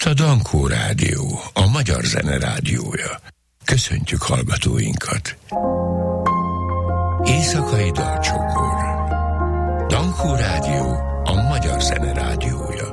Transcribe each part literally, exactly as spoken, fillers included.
a Dankó Rádió, a magyar zene rádiója. Köszöntjük hallgatóinkat. Éjszakai dalcsokor. Dankó Rádió, a magyar zene rádiója.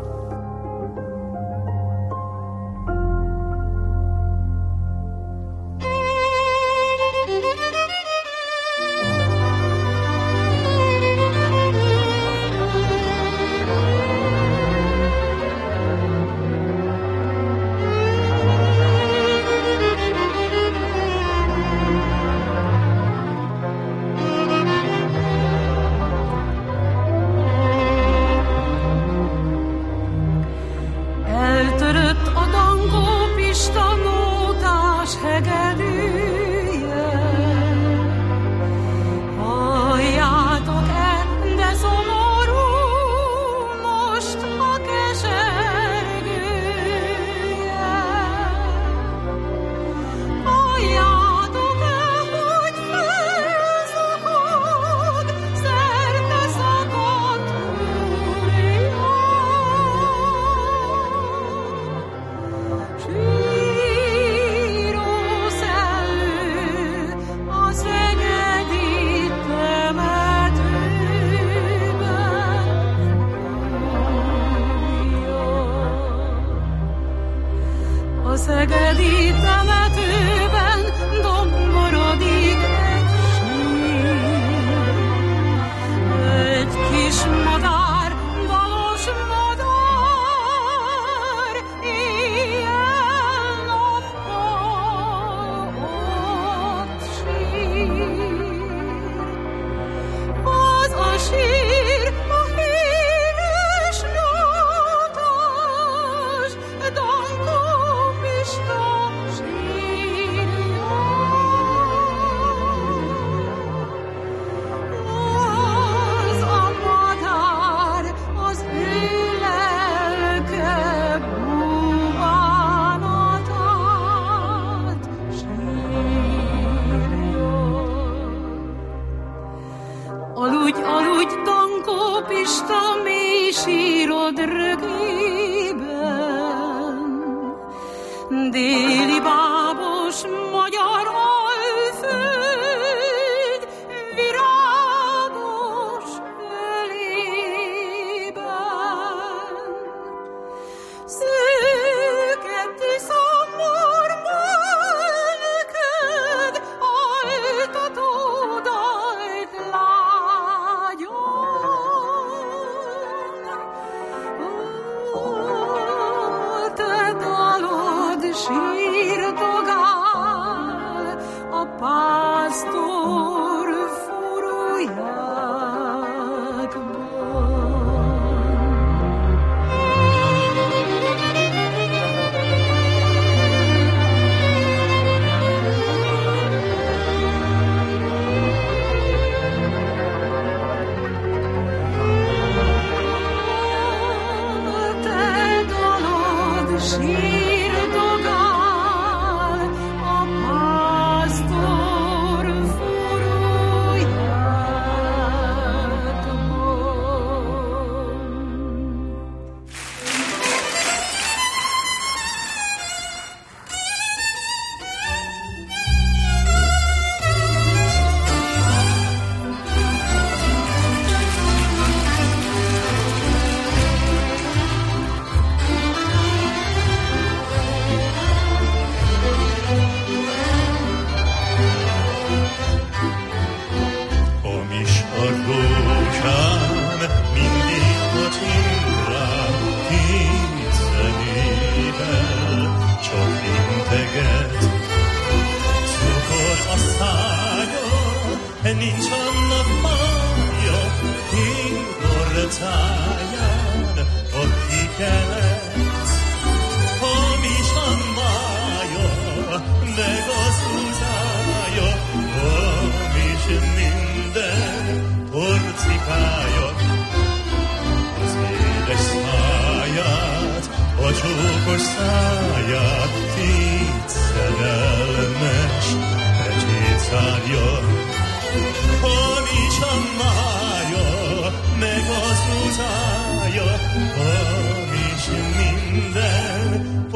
Meg az uzája, hamis minden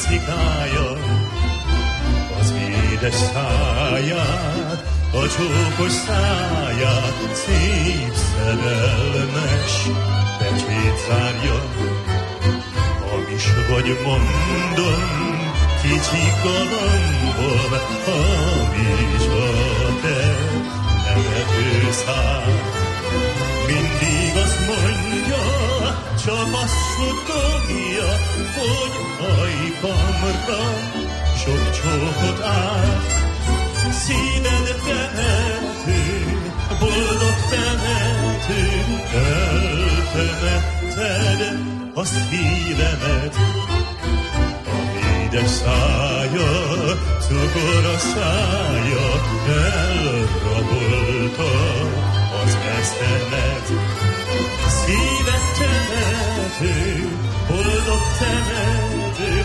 muzsikája, az édes száját, a csókos száját, szép szerelmes pecsét zárja. Hamis vagy mondom, kicsi galambom, hamis a te nevetőszád. Mindig azt mondja, csak azt suttogja, hogy ajkamra sok csókot át. Szíved temető, boldog temető, eltemetted a szívemet. Édes szája, cukor a szája, elrabolta az eszemet. Szíved temető, boldog temető,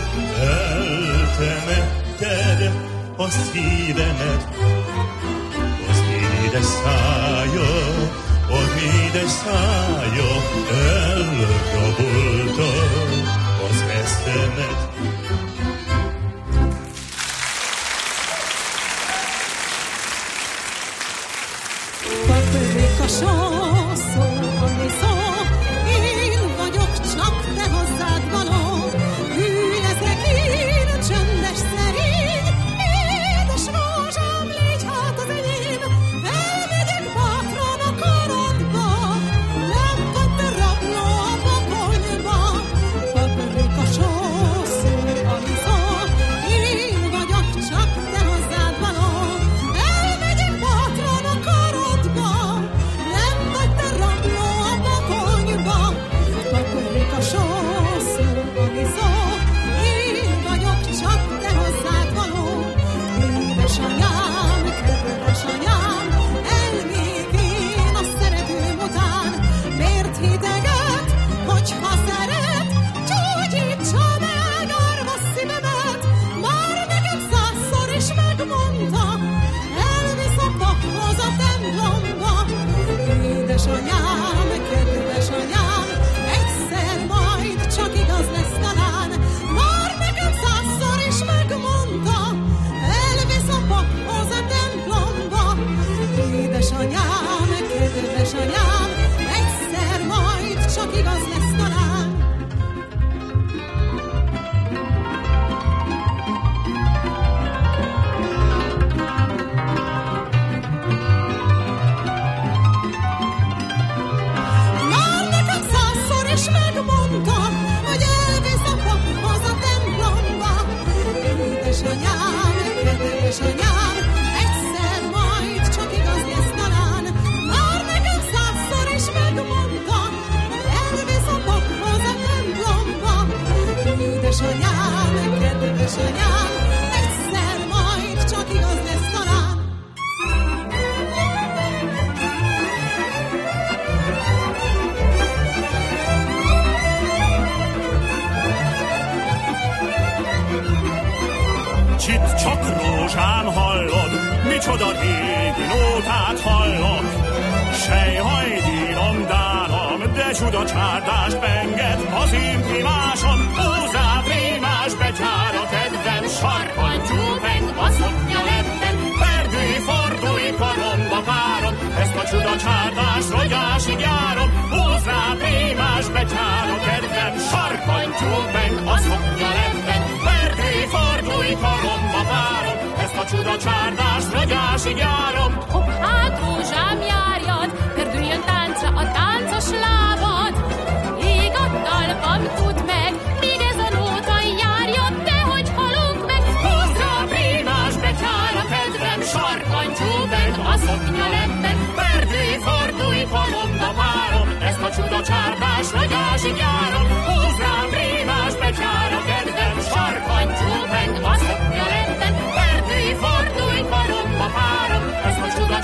eltemetted a szívemet. Az édes szája, az édes szája, elrabolta az eszemet. A só szól, ami szól, én vagyok csak te hozzád való. Hű leszek én, csöndes szerény, édes rózsám, légy hát az enyém. Elmegyek bátran a karodba, nem vagy te rabló a bakonyba. Paprika só szól, ami szól, én vagyok csak te hozzád való. Elmegyek bátran a karodba, nem vagy te rabló a bakonyba. Paprika só szól, ami szól, én vagyok csak te hozzád való. Édesanyám, kedves anyám, elmék én a szeretőm után. Miért hideget, hogyha szeret, gyógyítsa meg árva szívemet. Már nekem százszor is megmondta, elvisz a paphoz a templomba. Édesanyám, kedves anyám, egyszer majd csak igaz lesz talán. Már nekem százszor is megmondta, elvisz a paphoz a templomba. Édesanyám, kedves anyám, egyszer majd csak igaz lesz talán. Már nekem százszor is megmondta, hogy elvisz a paphoz a templomba. Édesanyám, kedves anyám, egyszer majd csak igaz lesz talán. Már nekem százszor is megmondta, hogy elvisz a paphoz a templomba. Édesanyám, kedves anyám, egyszer majd csak igaz lesz talán. Csit csak rózsám hallod, micsoda régi nótát hallok. Sejhajdírom, dánom, de csuda csárdást penged az imprimásom. Húzát rímás betyára kedven, sarkantyú peng a szoknya ledben. Perdülj, fordulj, karomba párom, ezt a csuda csárdást rogyásig járom. Húzát rímás betyára kedven, sarkantyú peng a szoknya ledben. Perdülj, fordulj, karomba párom, ezt a csuda csárdást rogyásig járom. Hopp, hát rózsám járjad, perdüljön táncra a táncos lábad. Ég a talpam, tudd meg, míg ez a nóta járjon, dehogy halunk meg. Húzd rá prímás betyára kedvem, sarkantyúben a szoknya ledben. Perdülj, fordulj, karomba párom, ezt a csuda csárdást rogyásig járom. Húzd rá prímás betyára kedvem, sarkantyúben a szoknya ledben. Perdülj, fordulj, karomba párom, ezt a csuda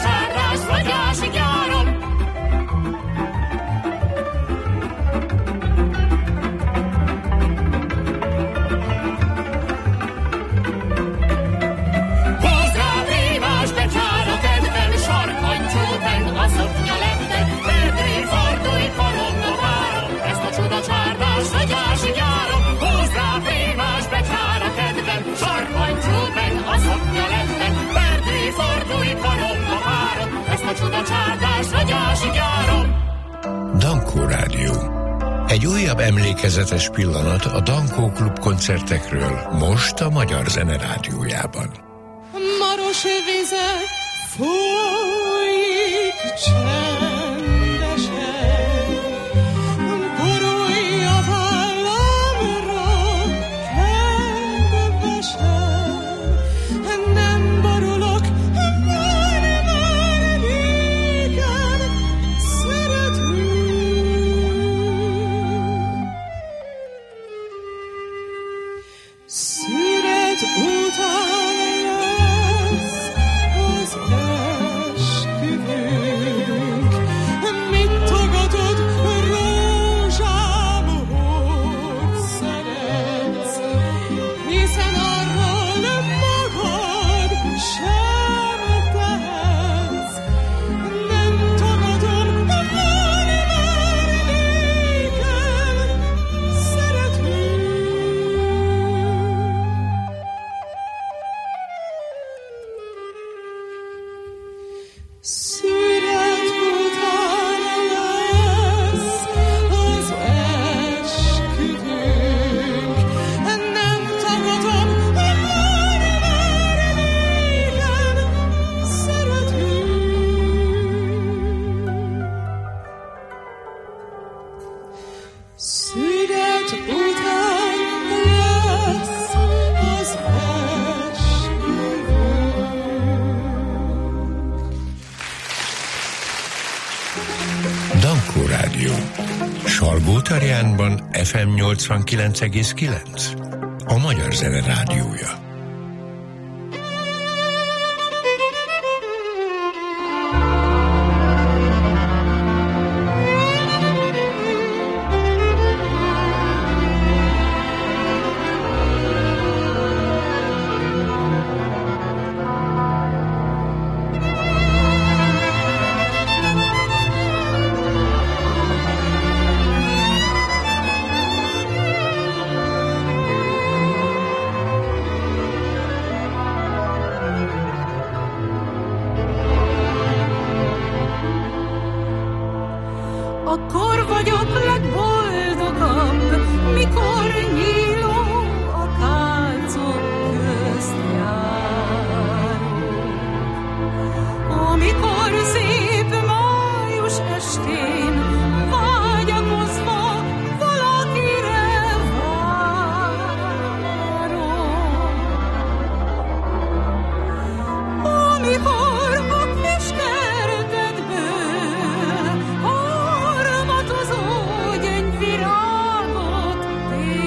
Dankó Rádió. Egy újabb emlékezetes pillanat a Dankó Klub koncertekről most a Magyar Zene Rádiójában. Maros vize folyik csendesen, borulj a vállamra kedvesen, nem borulok, van már nékem szeretünk. Szüret után lesz az esküvőnk. Mit tagadod, rózsám, hogy szeretsz? Hiszen arról magad sem tehetsz. Nem tagadom, van már nékem szeretünk. Szület után lesz az esküvőnk. Nem tagadom, van már nékem szeretünk. Szület után lesz az esküvőnk. Dankó Rádió. Salgótarjánban ef em nyolcvankilenc egész kilenc. A Magyar Zene Rádiója. Akkor vagyok legboldogabb, mikor nyíló a kálcok közt járok. Amikor szép május estén vágyakozva valakire várok. Amikor a kis kertedből harmatozó gyöngyvirágot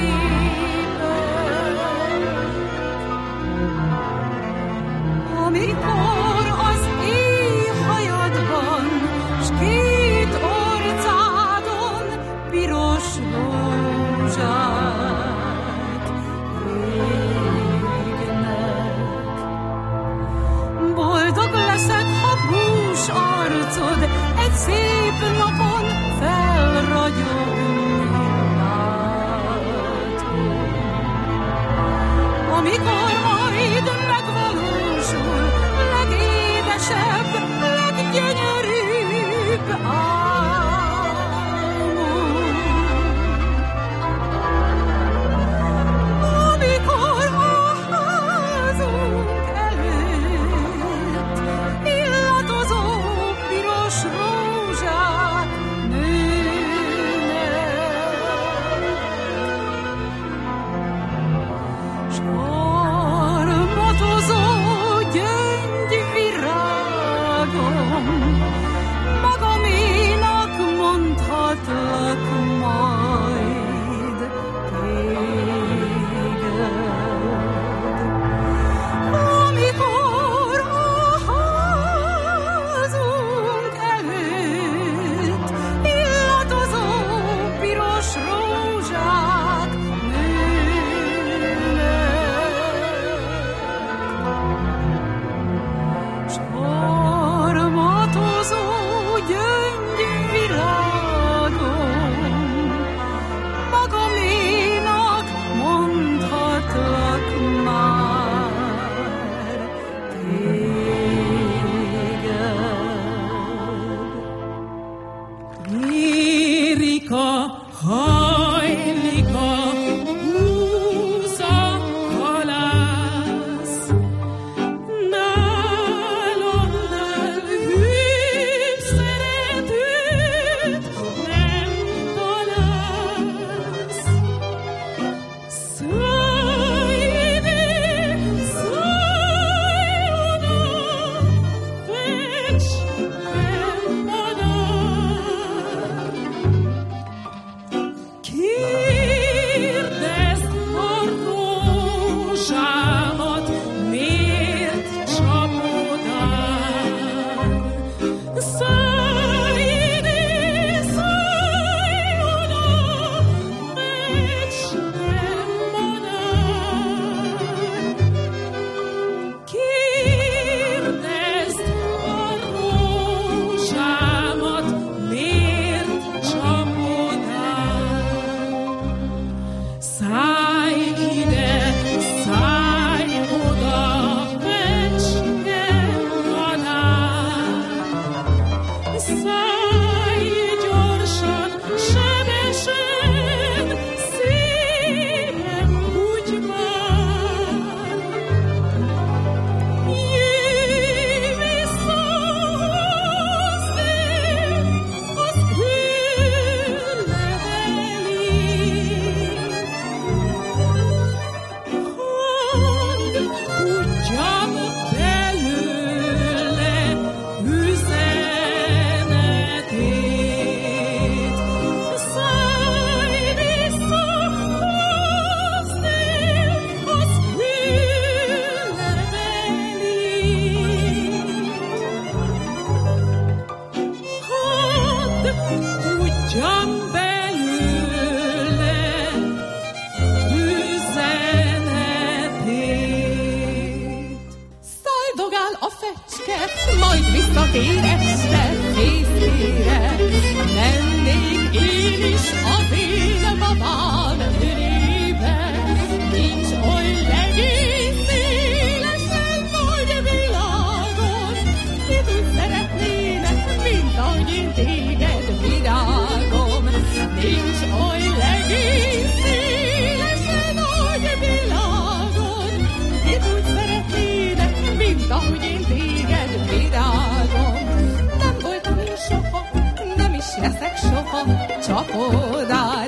Csapodár,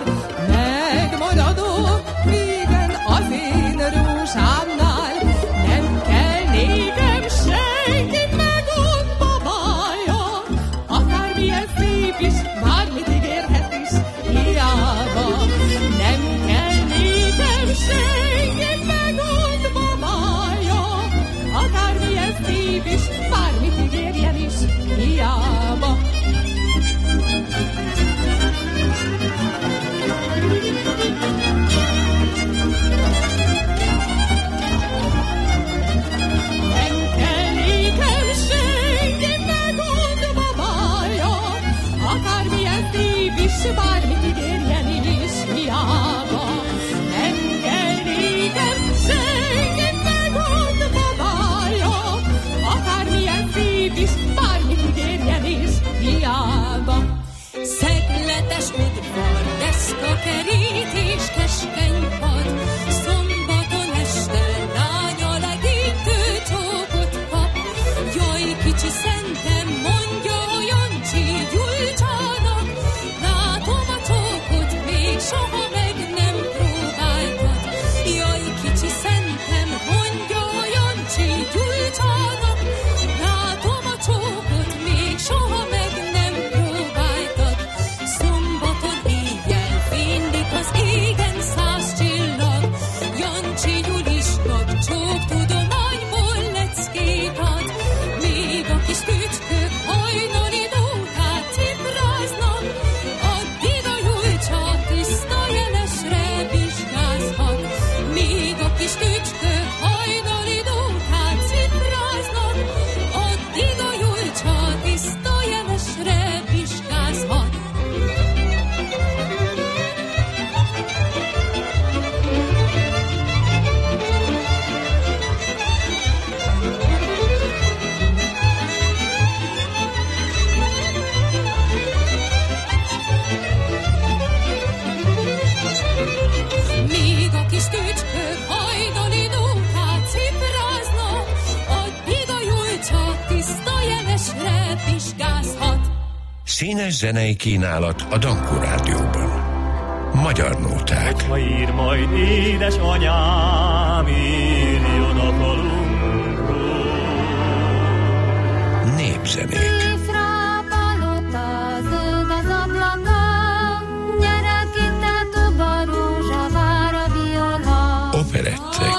megmaradó vígan az én rózsámnál. Nem kell nékem senki megondba bája, akármilyen szép is, bármit ígérhet is, hiába. Nem kell nékem senki megondba bája, akármilyen szép is, bármit ígérjen is, hiába. Bármit ígérjen is, hiába. Nem kell nékem senki megondba bája, akármilyen szép is, bármit ígérjen is, hiába. Szegletes udvar, deszka kerítés, keskeny pad, szombaton este lánya legítő csókot kap. Jaj, kicsi szentem, mondja olyan Jancsi Gyulcsának, látom a csók Színes zenei kínálat a Dankó Rádióban. Magyar nóták. Hogyha ír majd édesanyám, írjon a falunkról. Népzenék. Operettek.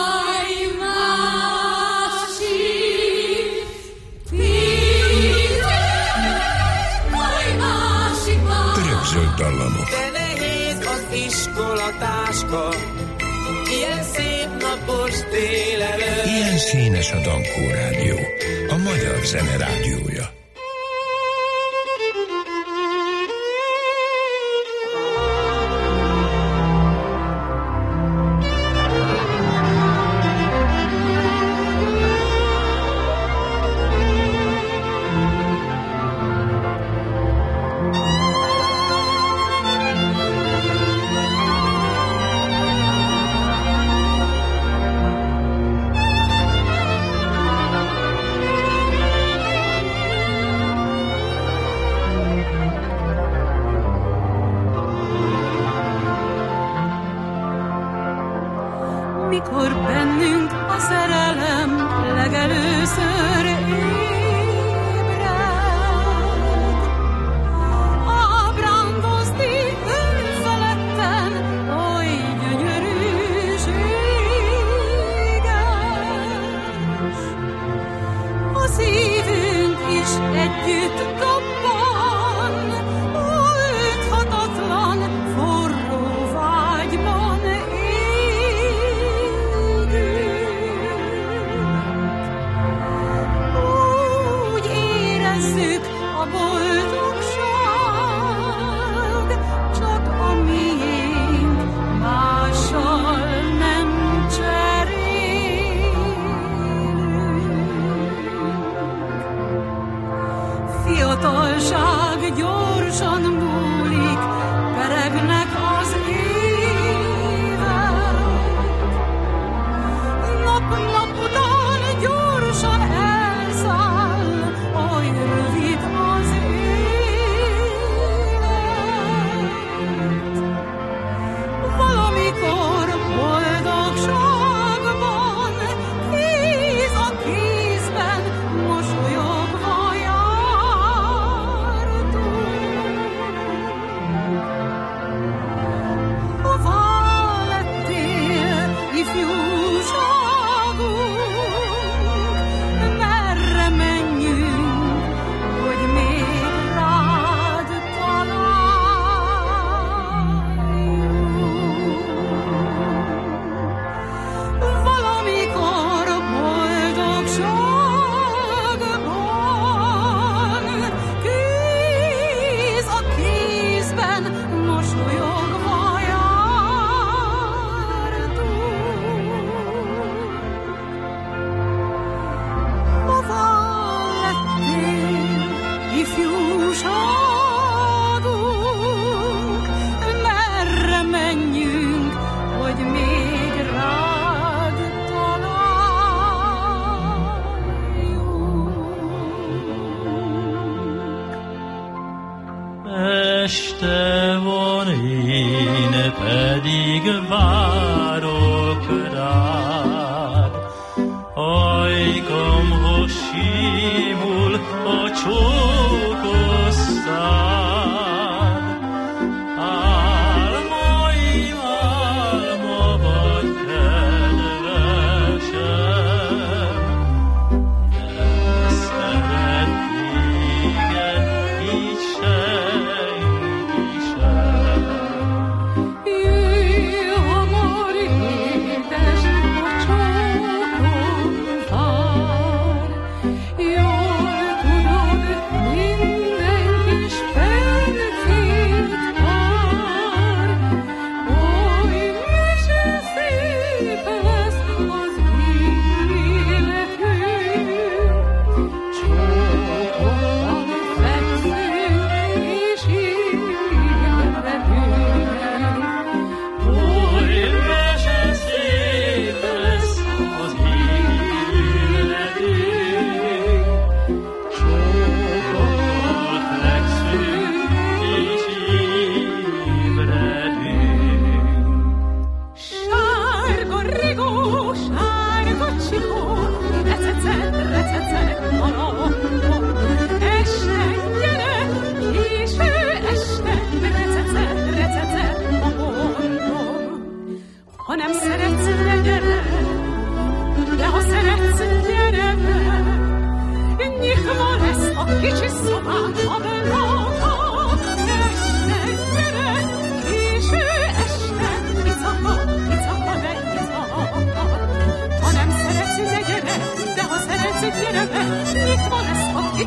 Örökzöld dallamok. De nehéz az iskolatáska, ilyen szép napos délelőtt. Ilyen színes a Dankó Rádió, a magyar zene rádiója. Mikor bennünk a szerelem legelőször ébred, ábrándozni önfeledten oly gyönyörűséges. A szívünk is együtt dobban, oldhatatlan forró vágyban. A boldogság csak a miénk, mással nem cserélünk. Fiatalság gyorsan múlik, peregnek az évek. Nap-nap után gyorsan elszáll, oly rövid az élet. Valamikor boldogságban, kéz a kézben mosolyogva jártunk. Hová lettél, ifjúságunk? Merre menjünk, hogy még rád találjunk? Valamikor boldogságban, kéz a kézben mosolyogva jártunk. Hová lettél, ifjúságunk? Merre menjünk, hogy még rád találjunk? Este van, én pedig várok rád. Ajkamhoz simul a csókos szád. Álmaim álma vagy, kedvesem, de szeret téged így senki sem. Jöjj hamar,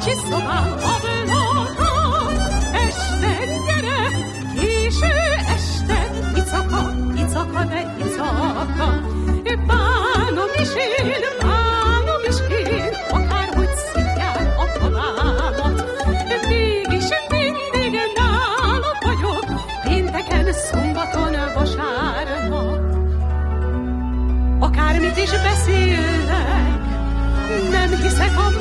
kicsi szobám ablakon. Este gyere, késő este, icaka, icaka, de icaka. Bánom is én, bánom is én, akárhogy szidják a halámat. Mégis mindig nálad vagyok, pénteken, szombaton, vasárnap. Akármit is beszélnek, nem hiszek a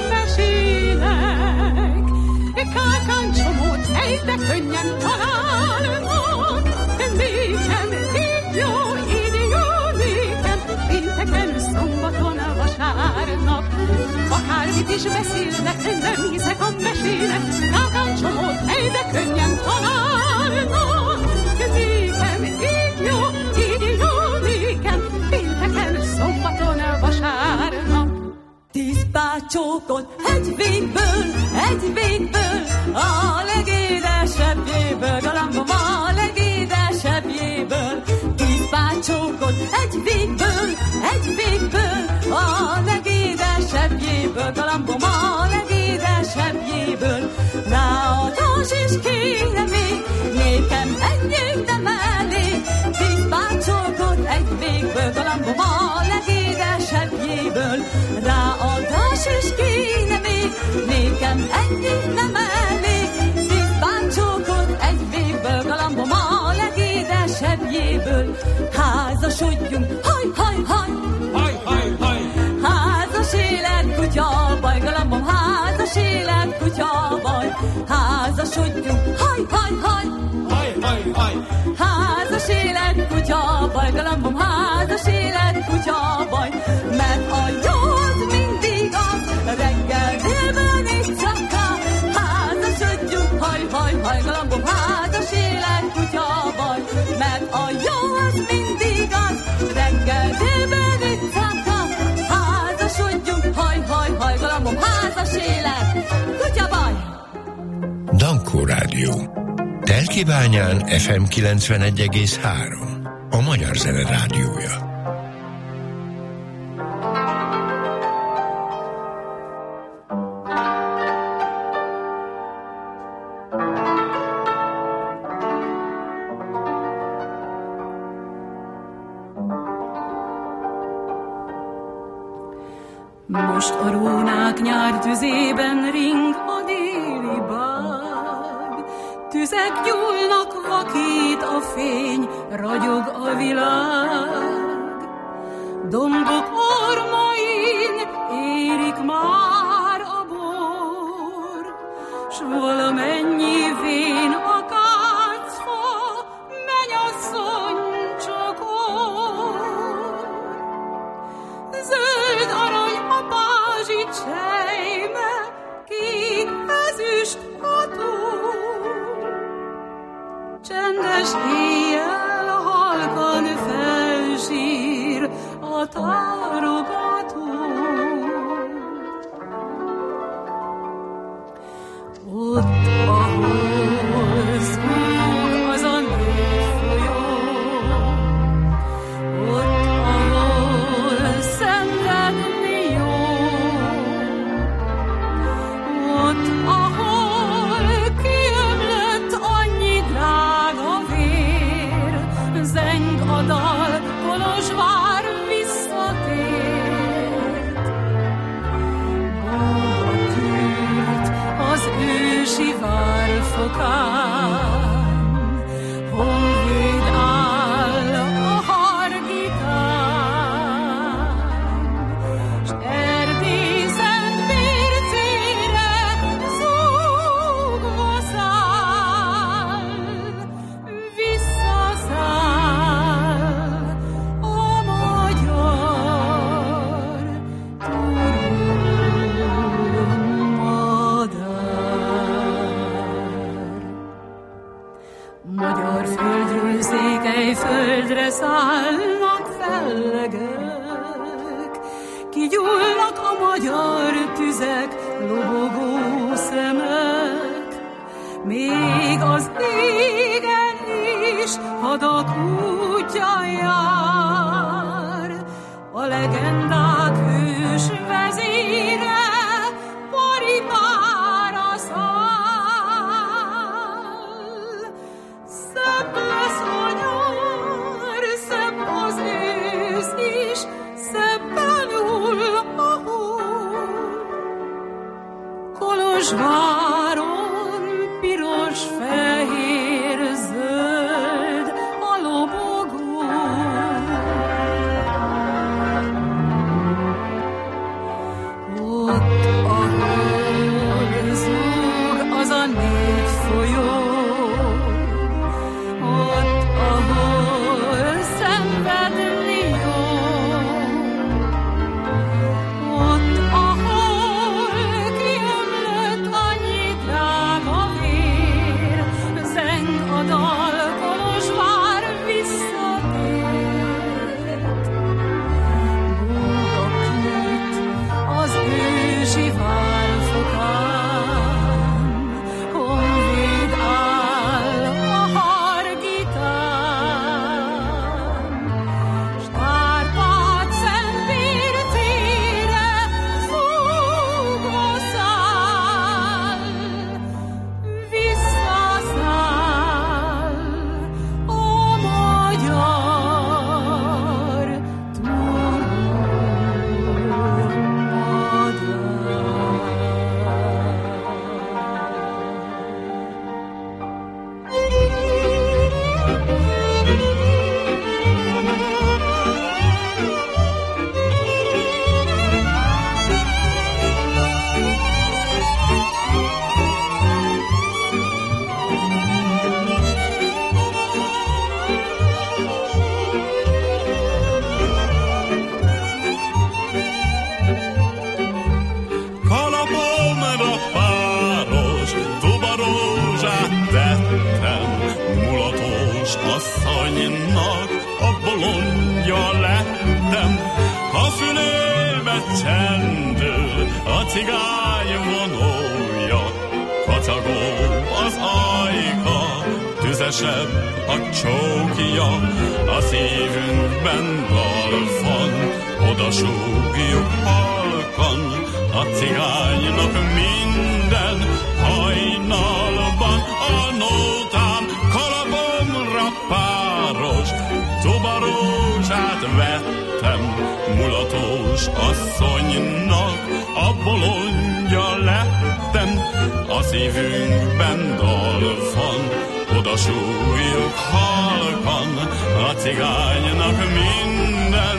mesének. Kákáncsomót egyre könnyen találnak. Nékem így jó, így jó nékem, pénteken, szombaton, vasárnap. Akármit is beszélnek, nem hiszek a mesének. Kákáncsomót egyre könnyen találnak. Nékem így jó, így jó nékem, pénteken, szombaton, vasárnap. Tíz bácsókot egy végből, egy végből, a legédesebbjéből, galambom a legédesebbjéből. Tíz bácsókot egy végből, egy végből, a legédesebbjéből, galambom a legédesebbjéből. Ráadás is kéne még, nékem ennyit nem elég. Tíz bácsókot egy végből, galambom a legédesebbjéből. Ráadás is kéne még, nékem ennyit nem elég. Tíz bácsókot egy végből, galambom a legédesebbjéből. Házasodjunk, haj, haj, haj, Haj, haj, haj! házas élet, kutya, baj, galambom, házas élet, kutya, baj. Házasodjunk, haj, haj, haj, Haj, haj, haj! házas élet, kutya, baj, galambom, házas élet, kutya, baj. Mert a jó az mindig az, reggel délben éjszaka. Házasodjunk, haj, haj, haj, galambom, házas élet, kutya, baj. Mert a jó az mindig az, reggel délben éjszaka. Házasodjunk, haj, haj, haj, galambom, házas élet, kutya, baj. Dankó Rádió. Telkibányán ef em kilencvenegy egész három. A Magyar Zene Rádiója. Most a rónák nyár tüzében ring a déli bág. Tüzek gyúlnak, vakít a fény, ragyog a világ. Dombok ormain érik már a bor, s valamennyi vén akácfa, mennyasszony csokor. Zöld arany a pázsi csejme, kék ezüst a tó. Csendes éjjel halkan felsír a tárogató. Ott, ahol szúr az a népfolyó, ott, ahol szenvedni jó, ott, ahol kiömlött annyi drága vér, zeng a dal, Kolozsvár visszatért. Búg a kült az ősi várfokán, honvéd áll a hargitán, s Erdély szent mércére zúgva száll, visszaszáll a magyar turulmadár. Magyar földről székely földre szállnak fellegek, kigyúlnak a magyar tüzek, lobogó szemek. Még az égen is hadak útja jár, a legendák hős vezére, Paripát Kolozsváron piros, fehér, zöld a lobogó. Ott, ahol zúg az a négy folyó, ott, ahol szenvedni jó, ott, ahol kiömlött annyi drága vér, zeng a dal, Kolozsvár visszatért. Búgok nyit az ősi várfokán, honvéd áll a hargitán, s Kárpát szentbértére zúgva száll, visszaszáll a magyar Kalapomra páros, tubarózsát tettem, mulatos asszonynak a bolondja lettem. A fülébe csendül a cigány vonója, kacagó az ajka, tüzesebb a csókja. A szívünkben dal van, oda súgjuk halkan, a cigánynak minden hajnalban. A nótán kalapomra páros, tubarózsát vettem, mulatos asszonynak a bolondja lettem. A szívünkben dal van, oda súgjuk halkan, a cigánynak minden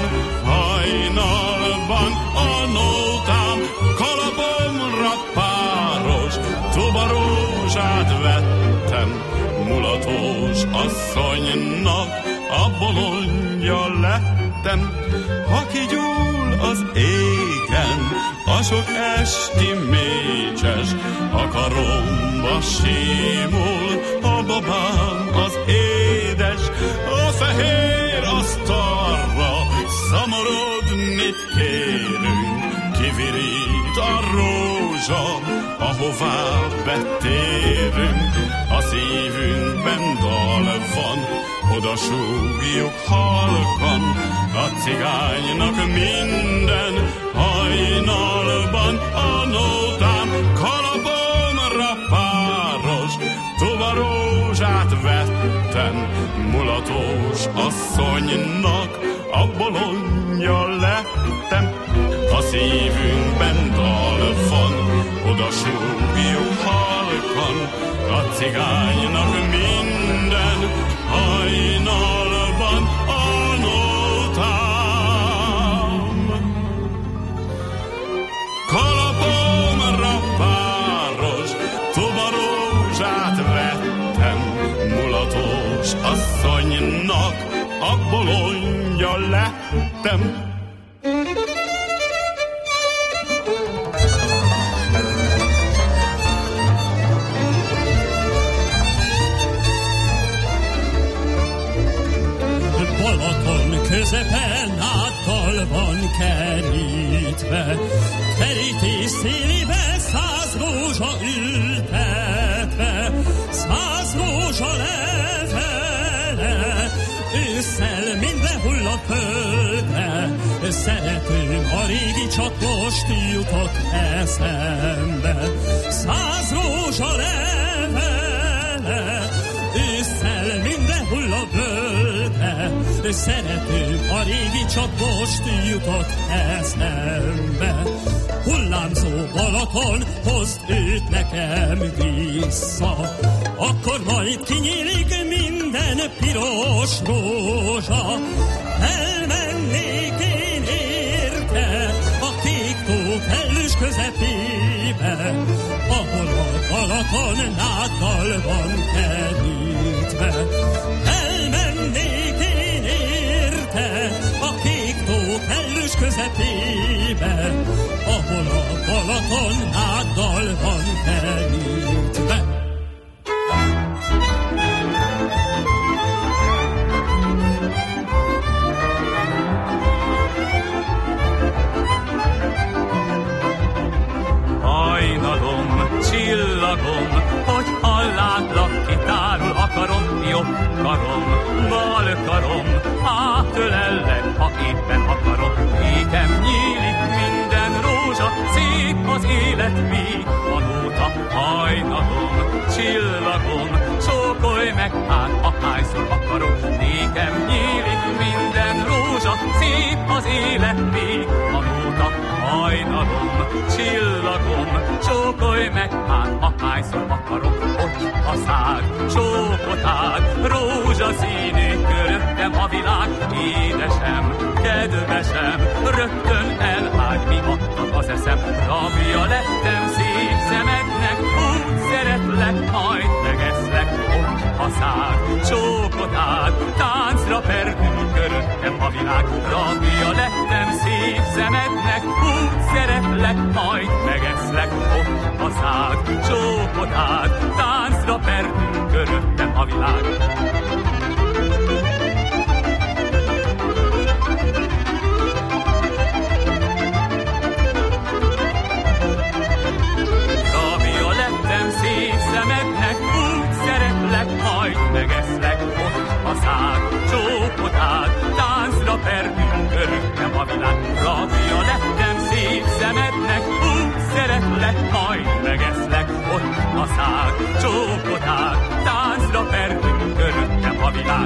hajnalban. A nótám kalapomra páros, tubarózsát vettem, mulatos asszonynak a bolondja lettem. Ha kigyúl az égen a sok esti mécses, a karomba simul a babám az édes. A fehér asztalra szamorodnit kérünk, kivirít a rózsa, ahová betérünk. A szívünkben dal van, oda súgjuk halkan, a cigánynak minden hajnalban. A nótám kalapomra páros, tubarózsát vettem, mulatos asszonynak a bolondja lettem. A szívünkben dal van, oda súgjuk halkan, a cigánynak minden hajnalban. A nótám kalapomra páros, tubarózsát vettem, mulatos asszonynak a bolondja lettem. Balaton közepen áttal van kerítve, kerítés szélébe száz rózsa ültetve, száz rózsa levele, ősszel mind lehull a földre. Szeretőm, a régi csat most jutott eszembe, száz rózsa levele, ősszel mind lehull a földre. Szeretőm, a régi csat most jutott eszembe, hull villámzó Balaton, hozd őt nekem vissza. Akkor majd kinyílik minden piros rózsa, elmennék én érte a kék tó kellős közepébe, ahol a Balaton náddal van kerítve. Elmennék én érte a kék tó kellős közepébe, ahol a Balaton náddal van kerítve. Csillagom, hogy hallátlak, kitárul akarom, jobb karom, bal karom, átölellek, ha éppen akarom. Ékem nyílik minden rózsa, szép az élet vég, a nóta hajnalom, csillagom, csókolj meg, hát ahányszor akarom. Nékem nyílik minden rózsa, szép az élet vég, a nóta hajnalom, csillagom, csókolj meg, hát ahányszor akarom. Hogy a szád, csókot áll, rózsaszínű köröttem a világ. Édesem, kedvesem, rögtön elvágy, mi adtak az eszem. Rabja lettem szép szemednek, úgy szeretlek, majd megeszlek. Hogy a szád, csókot áll, táncra perdül köröttem a világ. Rabja lettem szép szemednek, úgy szeretlek, majd megeszlek. Hogy a szád, csókot áll, táncra perdül köröttem a világ. Rabja lettem szép szemednek, úgy szeretlek, majd megeszlek. Hogy a szád, csókot áll, táncra perdül köröttem a világ. Rabja lettem szép szemednek, úgy szeretlek, majd megeszlek. Hogy a szád, csókot áll, táncra perdül köröttem a világ.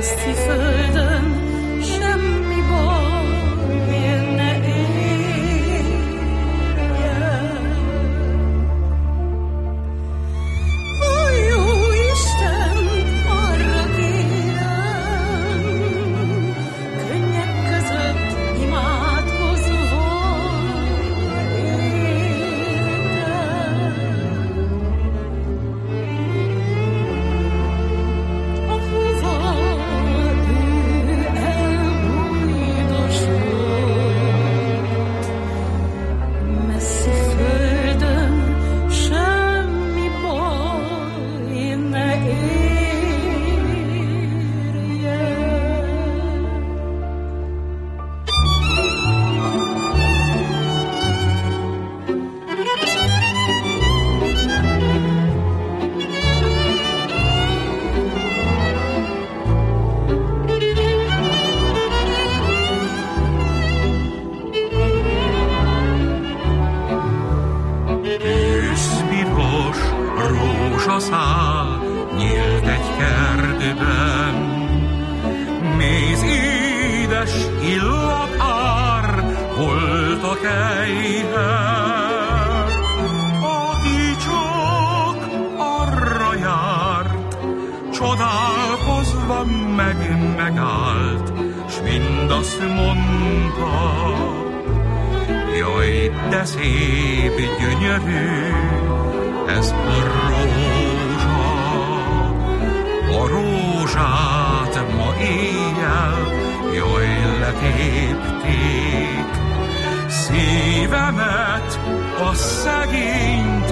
Földön semmi baj ne ér. illatár volt a kejher, aki csak arra járt, csodálkozva meg megállt, s mind azt mondta, jaj, de szép, gyönyörű, ez a rózsa. A rózsát ma éjjel, jaj, letépték, szívemet, a szegényt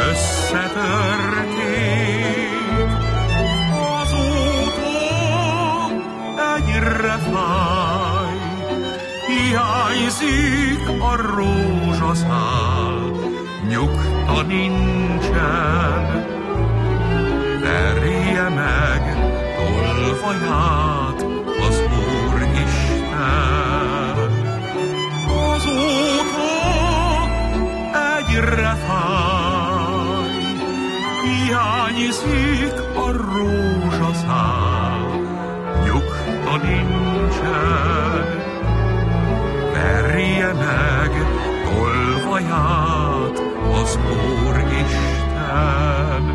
összetörték. Azóta egyre fáj, hiányzik a rózsaszál, nyugta nincsen. Verje meg tolvaját az Úristen. Azóta egyre fáj, hiányzik a rózsaszál, nyugta nincsen. Verje meg tolvaját az Úristen.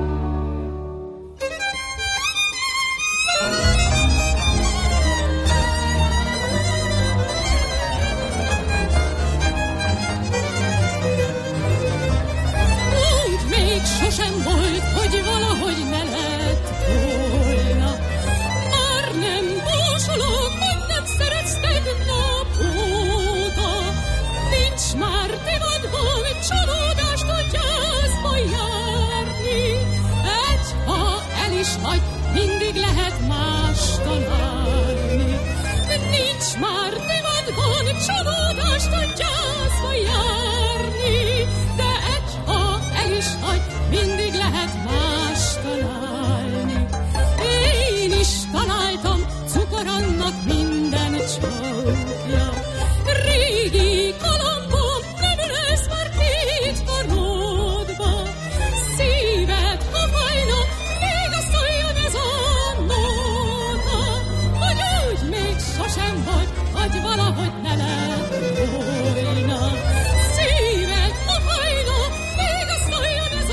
Sosem volt, hogy valahogy ne lett volna. Már nem búsulok, hogy nem szeretsz tegnap óta. Nincs már divatban csalódást a gyászba járni. Egy, ha el is hagy, mindig lehet más találni. Nincs már divatban csalódást a gyászba járni. De egy, ha el is hagy, mindig lehet más találni. Én is találtam, cukor annak minden csókja. Régi kalambom nem lesz már két karodba. Szíved, ha fájna, még a szóljon ez a nóta. Hogy úgy még sosem volt, hogy valahogy ne lett volna. Szíved, ha fájna, még a szóljon ez a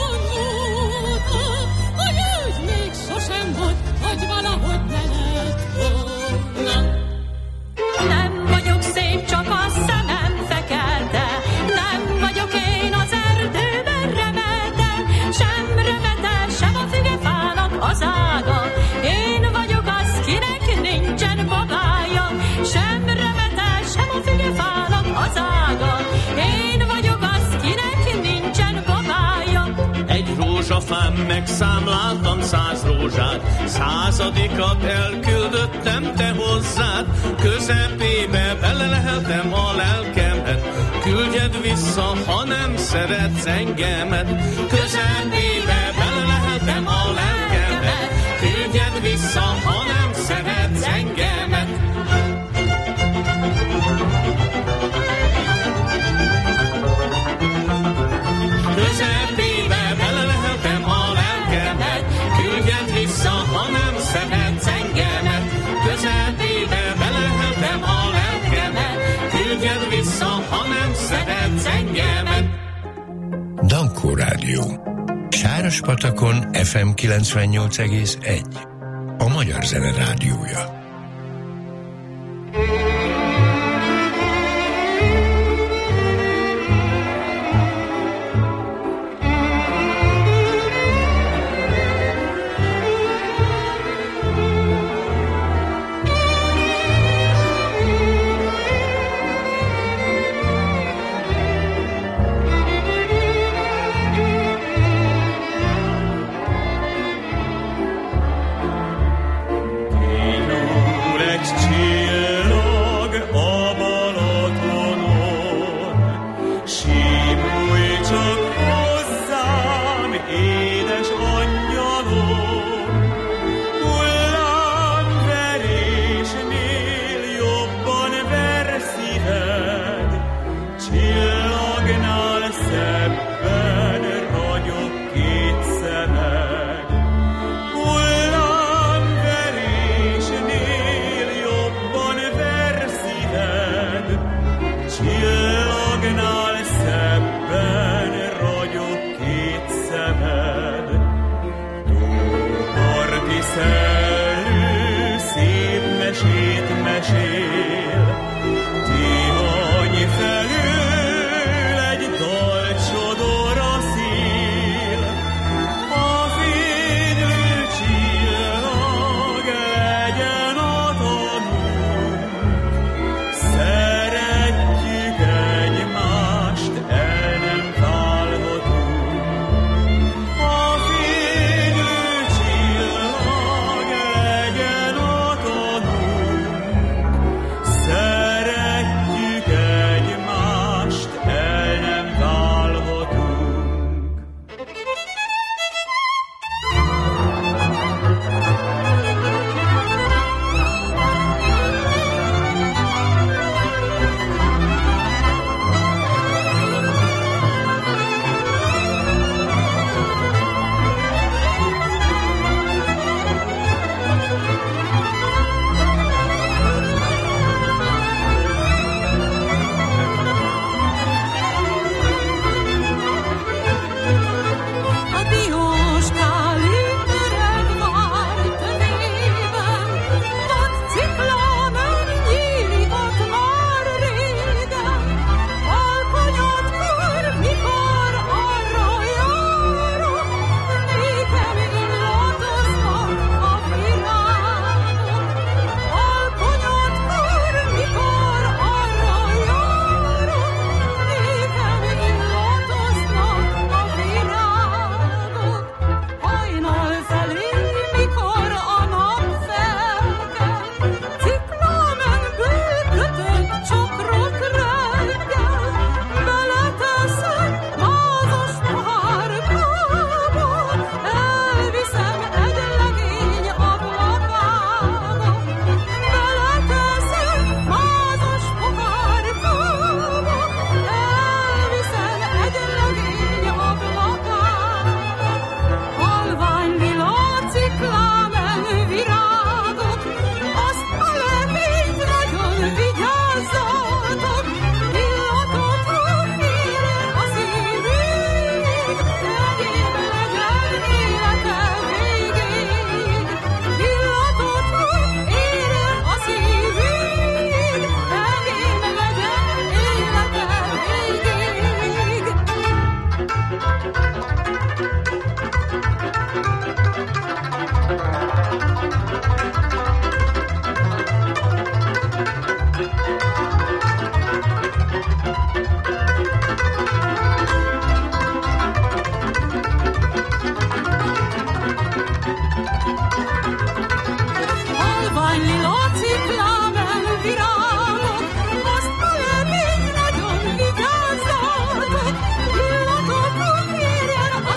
nóta. Hogy úgy még sosem volt, hogy valahogy ne lett volna. Nem vagyok szép, csak a szemem fekete. Nem vagyok én az erdőben remete. Sem remete, sem a fügefának az ága. Én vagyok az, kinek nincsen babája. Sem remete, sem a fügefának az ága. Én vagyok az, kinek nincsen babája. Egy rózsafám megszámláltam száz rózsát, századikat elküldöttem te hozzád, közepébe beleleheltem a lelkemet, küldjed vissza, ha nem szeretsz engemet. Közepébe beleleheltem a lelkemet, küldjed vissza, ha nem szeretsz engemet. Közepébe beleleheltem a lelkemet, küldjed vissza, ha nem szeretsz engemet. Közepébe beleleheltem a lelkemet, küldjed vissza, ha nem szeretsz engemet. Dankó Rádió. Sárospatakon ef em kilencvennyolc egész egy. A Magyar Zene Rádiója. Cielo mesél. Tihany felül egy dal csodora szél, a fénylő csillag legyen a tanúnk. Szeretjük egymást, el nem válhatunk. A fénylő csillag legyen a tanúnk. Szeretjük egymást, el nem válhatunk. A dióskáli öreg vár tövében, vad ciklámen nyílik ott már régen. Alkonyatkor, mikor arra járok, nékem illatoznak a virágok. Alkonyatkor, mikor arra járok, nékem illatoznak a virágok. Hajnal felé, mikor a nap felkel, ciklámenből kötök csokrot reggel, beleteszem mázos pohárkába, elviszem egy legény ablakába. Beleteszem mázos pohárkába, elviszem egy legény ablakába. Halvány lila ciklámen virágok, azt a levényt nagyon vigyázzatok, illatotva él a szívig, enyém legyen élete végéig. Illatotva él a szívig, enyém legyen élete végéig. Halvány lila ciklámen virágok, azt a levényt nagyon vigyázzatok, illatotva érjen a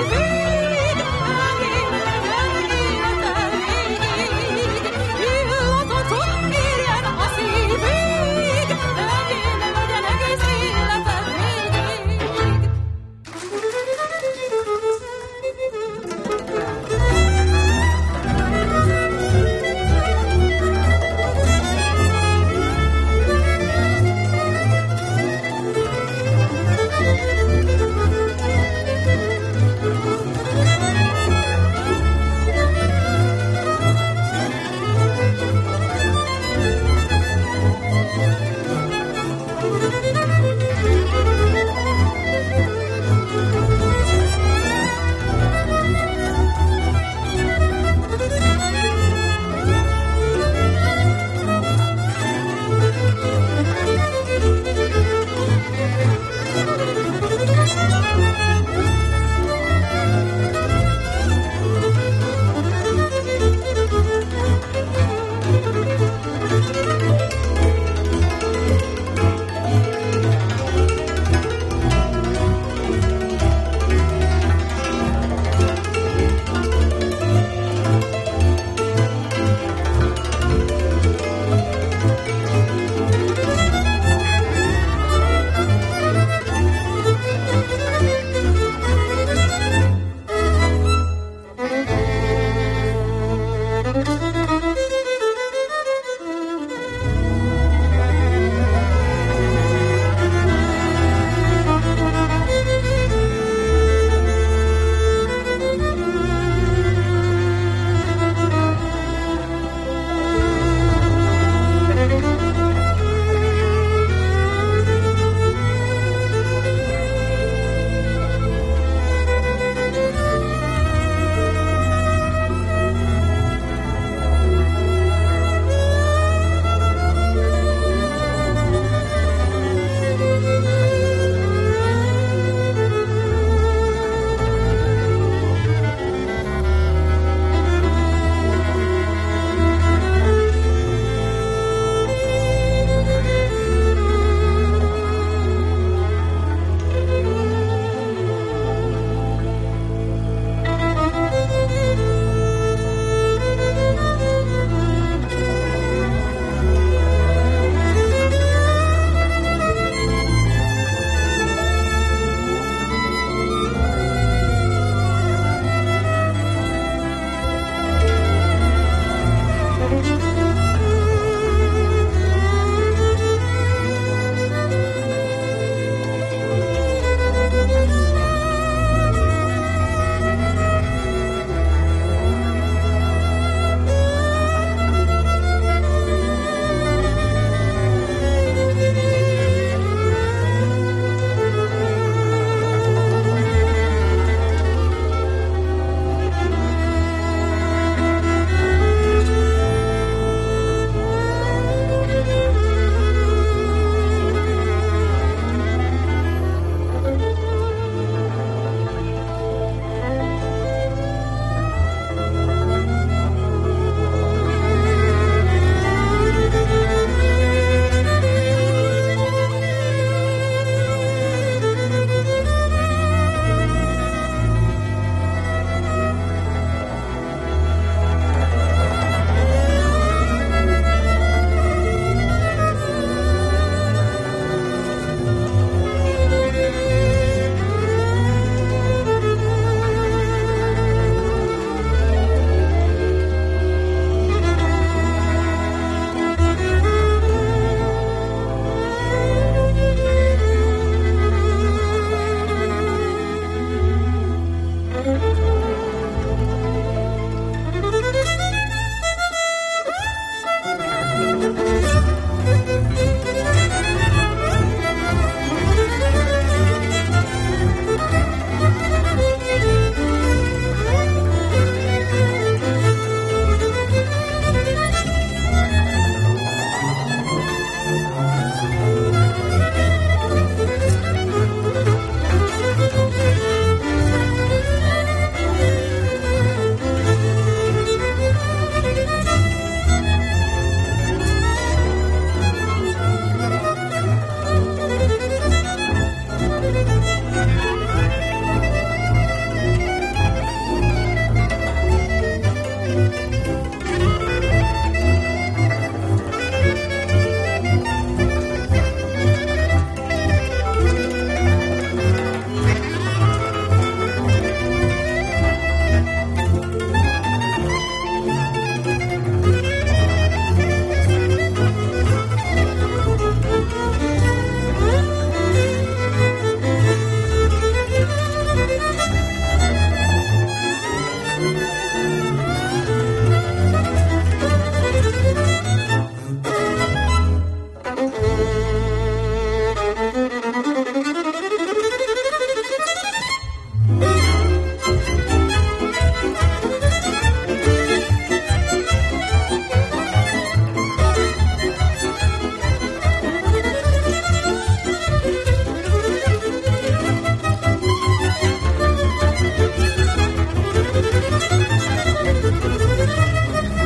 szívig, enyém legyen élete végéig. Illatotva érjen a szívig, enyém legyen egész élete végéig. Thank you.